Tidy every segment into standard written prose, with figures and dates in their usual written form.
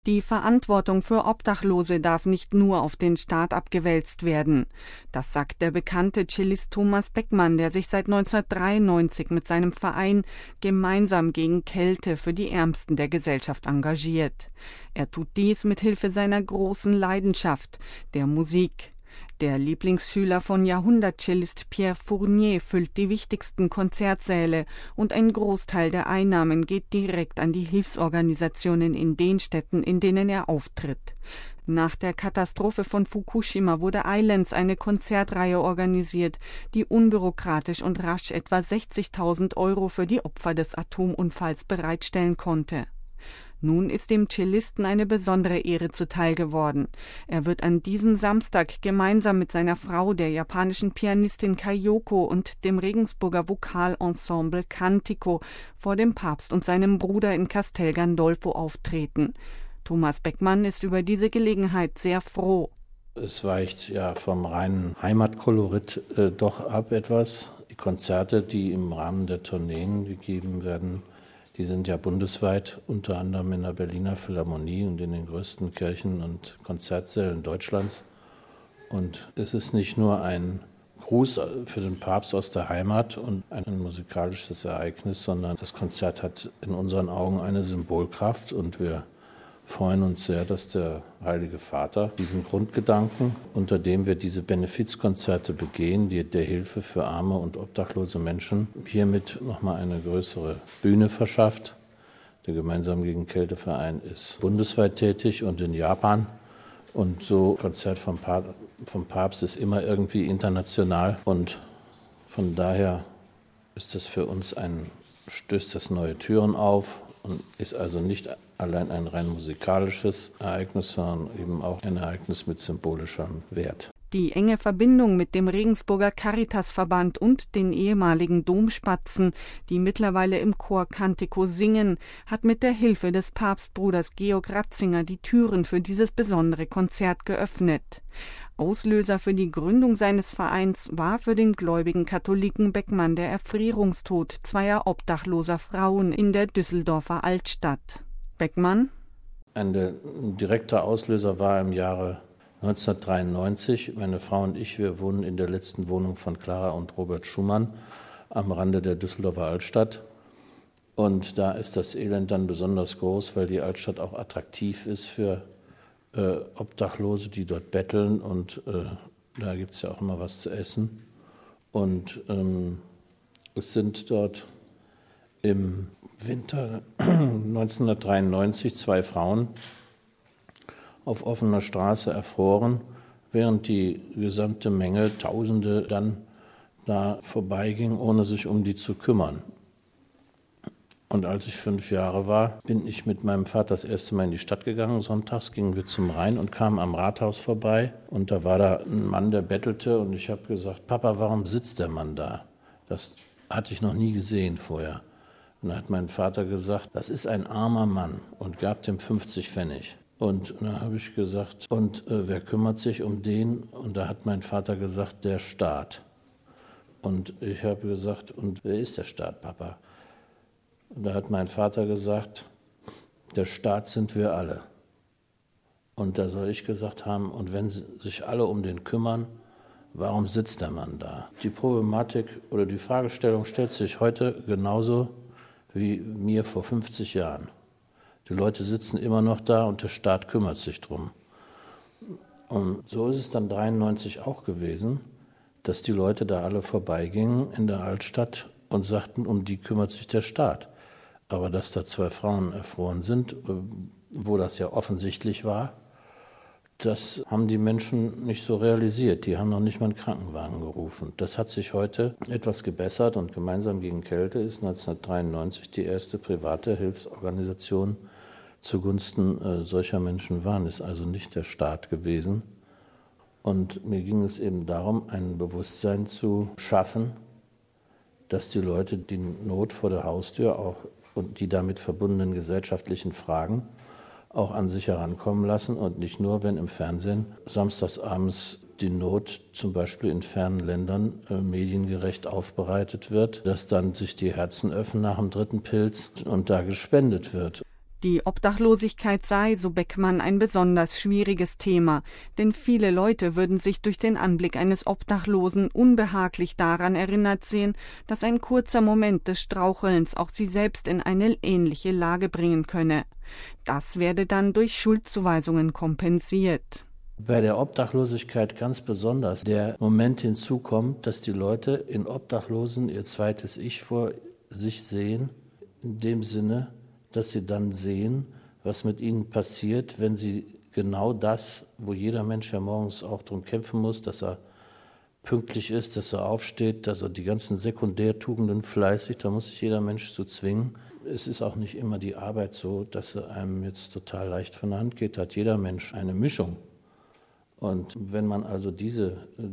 Die Verantwortung für Obdachlose darf nicht nur auf den Staat abgewälzt werden. Das sagt der bekannte Cellist Thomas Beckmann, der sich seit 1993 mit seinem Verein gemeinsam gegen Kälte für die Ärmsten der Gesellschaft engagiert. Er tut dies mit Hilfe seiner großen Leidenschaft, der Musik. Der Lieblingsschüler von Jahrhundertcellist Pierre Fournier füllt die wichtigsten Konzertsäle und ein Großteil der Einnahmen geht direkt an die Hilfsorganisationen in den Städten, in denen er auftritt. Nach der Katastrophe von Fukushima wurde Islands eine Konzertreihe organisiert, die unbürokratisch und rasch etwa 60.000 € für die Opfer des Atomunfalls bereitstellen konnte. Nun ist dem Cellisten eine besondere Ehre zuteil geworden. Er wird an diesem Samstag gemeinsam mit seiner Frau, der japanischen Pianistin Kayoko und dem Regensburger Vokalensemble Cantico vor dem Papst und seinem Bruder in Castel Gandolfo auftreten. Thomas Beckmann ist über diese Gelegenheit sehr froh. Es weicht ja vom reinen Heimatkolorit doch ab etwas. Die Konzerte, die im Rahmen der Tourneen gegeben werden, die sind ja bundesweit, unter anderem in der Berliner Philharmonie und in den größten Kirchen und Konzertsälen Deutschlands. Und es ist nicht nur ein Gruß für den Papst aus der Heimat und ein musikalisches Ereignis, sondern das Konzert hat in unseren Augen eine Symbolkraft und wir freuen uns sehr, dass der Heilige Vater diesen Grundgedanken, unter dem wir diese Benefizkonzerte begehen, die der Hilfe für arme und obdachlose Menschen, hiermit nochmal eine größere Bühne verschafft. Der Gemeinsam gegen Kälteverein ist bundesweit tätig und in Japan. Und so ein Konzert vom Papst ist immer irgendwie international. Und von daher ist das für uns stößt das neue Türen auf und ist also nicht allein ein rein musikalisches Ereignis, sondern eben auch ein Ereignis mit symbolischem Wert. Die enge Verbindung mit dem Regensburger Caritasverband und den ehemaligen Domspatzen, die mittlerweile im Chor Cantico singen, hat mit der Hilfe des Papstbruders Georg Ratzinger die Türen für dieses besondere Konzert geöffnet. Auslöser für die Gründung seines Vereins war für den gläubigen Katholiken Beckmann der Erfrierungstod zweier obdachloser Frauen in der Düsseldorfer Altstadt. Beckmann? Ein direkter Auslöser war im Jahre 1993. Meine Frau und ich, wir wohnen in der letzten Wohnung von Clara und Robert Schumann am Rande der Düsseldorfer Altstadt. Und da ist das Elend dann besonders groß, weil die Altstadt auch attraktiv ist für Obdachlose, die dort betteln. Und da gibt es ja auch immer was zu essen. Und es sind dort im Winter 1993 zwei Frauen auf offener Straße erfroren, während die gesamte Menge, Tausende, dann da vorbeiging, ohne sich um die zu kümmern. Und als ich 5 Jahre war, bin ich mit meinem Vater das erste Mal in die Stadt gegangen. Sonntags gingen wir zum Rhein und kamen am Rathaus vorbei. Und da war da ein Mann, der bettelte. Und ich habe gesagt, Papa, warum sitzt der Mann da? Das hatte ich noch nie gesehen vorher. Und da hat mein Vater gesagt, das ist ein armer Mann und gab dem 50 Pfennig. Und da habe ich gesagt, und wer kümmert sich um den? Und da hat mein Vater gesagt, der Staat. Und ich habe gesagt, und wer ist der Staat, Papa? Und da hat mein Vater gesagt, der Staat sind wir alle. Und da soll ich gesagt haben, und wenn sich alle um den kümmern, warum sitzt der Mann da? Die Problematik oder die Fragestellung stellt sich heute genauso wie mir vor 50 Jahren. Die Leute sitzen immer noch da und der Staat kümmert sich drum. Und so ist es dann 1993 auch gewesen, dass die Leute da alle vorbeigingen in der Altstadt und sagten, um die kümmert sich der Staat. Aber dass da 2 Frauen erfroren sind, wo das ja offensichtlich war, das haben die Menschen nicht so realisiert. Die haben noch nicht mal einen Krankenwagen gerufen. Das hat sich heute etwas gebessert und Gemeinsam gegen Kälte ist 1993 die erste private Hilfsorganisation zugunsten solcher Menschen waren. Ist also nicht der Staat gewesen. Und mir ging es eben darum, ein Bewusstsein zu schaffen, dass die Leute die Not vor der Haustür auch und die damit verbundenen gesellschaftlichen Fragen auch an sich herankommen lassen und nicht nur, wenn im Fernsehen samstagsabends die Not zum Beispiel in fernen Ländern mediengerecht aufbereitet wird, dass dann sich die Herzen öffnen nach dem 3. Pilz und da gespendet wird. Die Obdachlosigkeit sei, so Beckmann, ein besonders schwieriges Thema, denn viele Leute würden sich durch den Anblick eines Obdachlosen unbehaglich daran erinnert sehen, dass ein kurzer Moment des Strauchelns auch sie selbst in eine ähnliche Lage bringen könne. Das werde dann durch Schuldzuweisungen kompensiert. Bei der Obdachlosigkeit ganz besonders der Moment hinzukommt, dass die Leute in Obdachlosen ihr zweites Ich vor sich sehen, in dem Sinne, dass sie dann sehen, was mit ihnen passiert, wenn sie genau das, wo jeder Mensch ja morgens auch darum kämpfen muss, dass er pünktlich ist, dass er aufsteht, dass er die ganzen Sekundärtugenden fleißig, da muss sich jeder Mensch zu zwingen. Es ist auch nicht immer die Arbeit so, dass sie einem jetzt total leicht von der Hand geht, hat jeder Mensch eine Mischung. Und wenn man also diese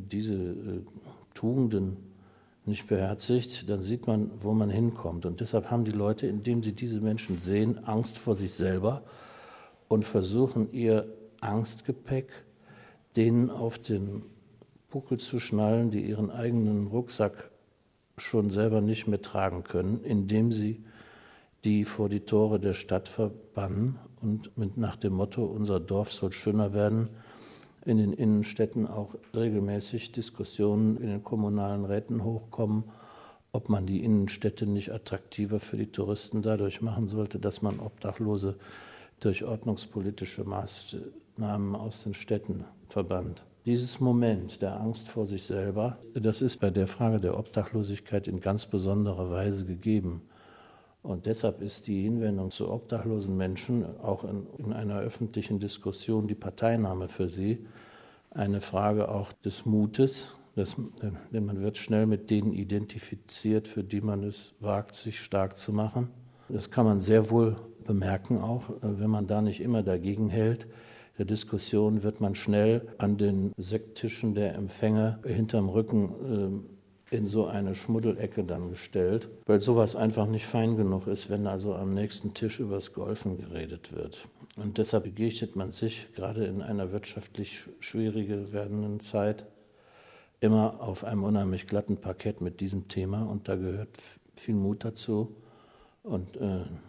Tugenden nicht beherzigt, dann sieht man, wo man hinkommt. Und deshalb haben die Leute, indem sie diese Menschen sehen, Angst vor sich selber und versuchen, ihr Angstgepäck denen auf den Buckel zu schnallen, die ihren eigenen Rucksack schon selber nicht mehr tragen können, indem sie die vor die Tore der Stadt verbannen und nach dem Motto, unser Dorf soll schöner werden, in den Innenstädten auch regelmäßig Diskussionen in den kommunalen Räten hochkommen, ob man die Innenstädte nicht attraktiver für die Touristen dadurch machen sollte, dass man Obdachlose durch ordnungspolitische Maßnahmen aus den Städten verbannt. Dieses Moment der Angst vor sich selber, das ist bei der Frage der Obdachlosigkeit in ganz besonderer Weise gegeben. Und deshalb ist die Hinwendung zu obdachlosen Menschen auch in einer öffentlichen Diskussion die Parteinahme für sie eine Frage auch des Mutes, denn man wird schnell mit denen identifiziert, für die man es wagt, sich stark zu machen. Das kann man sehr wohl bemerken auch, wenn man da nicht immer dagegen hält. Der Diskussion wird man schnell an den Sekttischen der Empfänger hinterm Rücken in so eine Schmuddelecke dann gestellt, weil sowas einfach nicht fein genug ist, wenn also am nächsten Tisch übers Golfen geredet wird. Und deshalb begegnet man sich gerade in einer wirtschaftlich schwieriger werdenden Zeit immer auf einem unheimlich glatten Parkett mit diesem Thema und da gehört viel Mut dazu und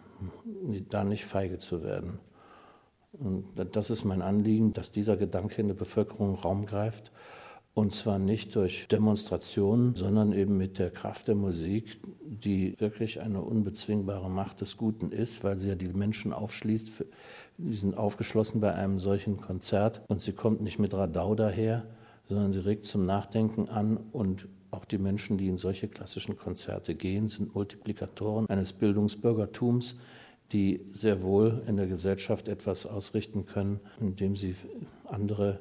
da nicht feige zu werden. Und das ist mein Anliegen, dass dieser Gedanke in der Bevölkerung Raum greift. Und zwar nicht durch Demonstrationen, sondern eben mit der Kraft der Musik, die wirklich eine unbezwingbare Macht des Guten ist, weil sie ja die Menschen aufschließt. Die sind aufgeschlossen bei einem solchen Konzert und sie kommt nicht mit Radau daher, sondern sie regt zum Nachdenken an. Und auch die Menschen, die in solche klassischen Konzerte gehen, sind Multiplikatoren eines Bildungsbürgertums, die sehr wohl in der Gesellschaft etwas ausrichten können, indem sie andere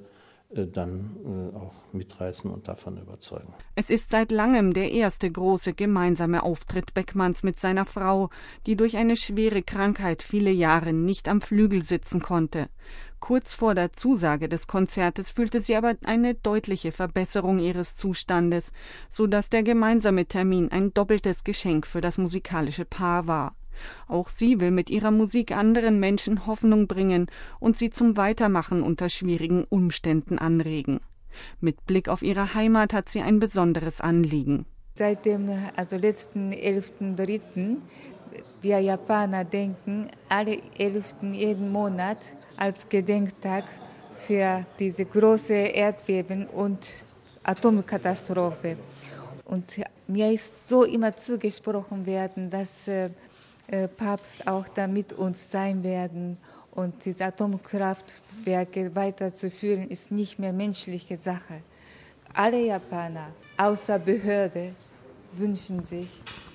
dann auch mitreißen und davon überzeugen. Es ist seit langem der erste große gemeinsame Auftritt Beckmanns mit seiner Frau, die durch eine schwere Krankheit viele Jahre nicht am Flügel sitzen konnte. Kurz vor der Zusage des Konzertes fühlte sie aber eine deutliche Verbesserung ihres Zustandes, so dass der gemeinsame Termin ein doppeltes Geschenk für das musikalische Paar war. Auch sie will mit ihrer Musik anderen Menschen Hoffnung bringen und sie zum Weitermachen unter schwierigen Umständen anregen. Mit Blick auf ihre Heimat hat sie ein besonderes Anliegen. Seit dem letzten 11.3. wir Japaner denken alle 11. jeden Monat als Gedenktag für diese große Erdbeben und Atomkatastrophe. Und mir ist so immer zugesprochen werden, dass Papst auch da mit uns sein werden. Und diese Atomkraftwerke weiterzuführen, ist nicht mehr menschliche Sache. Alle Japaner, außer Behörde, wünschen sich,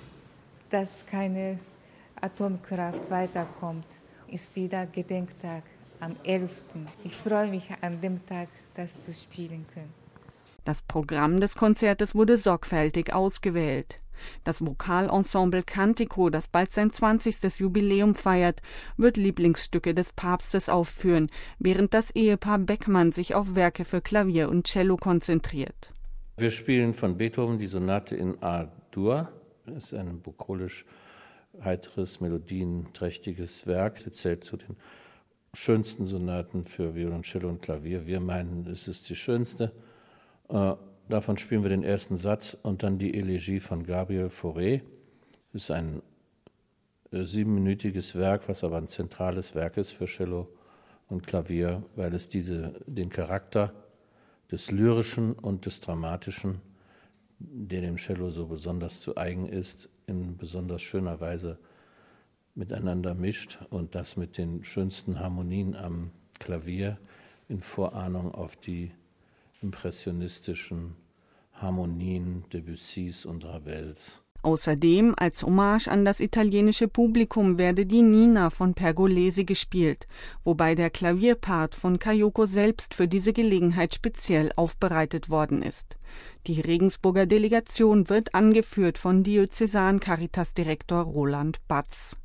dass keine Atomkraft weiterkommt. Ist wieder Gedenktag am 11. Ich freue mich an dem Tag, das zu spielen können. Das Programm des Konzertes wurde sorgfältig ausgewählt. Das Vokalensemble Cantico, das bald sein 20. Jubiläum feiert, wird Lieblingsstücke des Papstes aufführen, während das Ehepaar Beckmann sich auf Werke für Klavier und Cello konzentriert. Wir spielen von Beethoven die Sonate in A-Dur. Das ist ein bucolisch heiteres, melodienträchtiges Werk. Das zählt zu den schönsten Sonaten für Violoncello und Klavier. Wir meinen, es ist die schönste. Davon spielen wir den ersten Satz und dann die Elegie von Gabriel Fauré. Das ist ein 7-minütiges Werk, was aber ein zentrales Werk ist für Cello und Klavier, weil es den Charakter des Lyrischen und des Dramatischen, der dem Cello so besonders zu eigen ist, in besonders schöner Weise miteinander mischt und das mit den schönsten Harmonien am Klavier in Vorahnung auf die impressionistischen Harmonien Debussys und Ravels. Außerdem als Hommage an das italienische Publikum werde die Nina von Pergolesi gespielt, wobei der Klavierpart von Kayoko selbst für diese Gelegenheit speziell aufbereitet worden ist. Die Regensburger Delegation wird angeführt von Diözesan-Caritas-Direktor Roland Batz.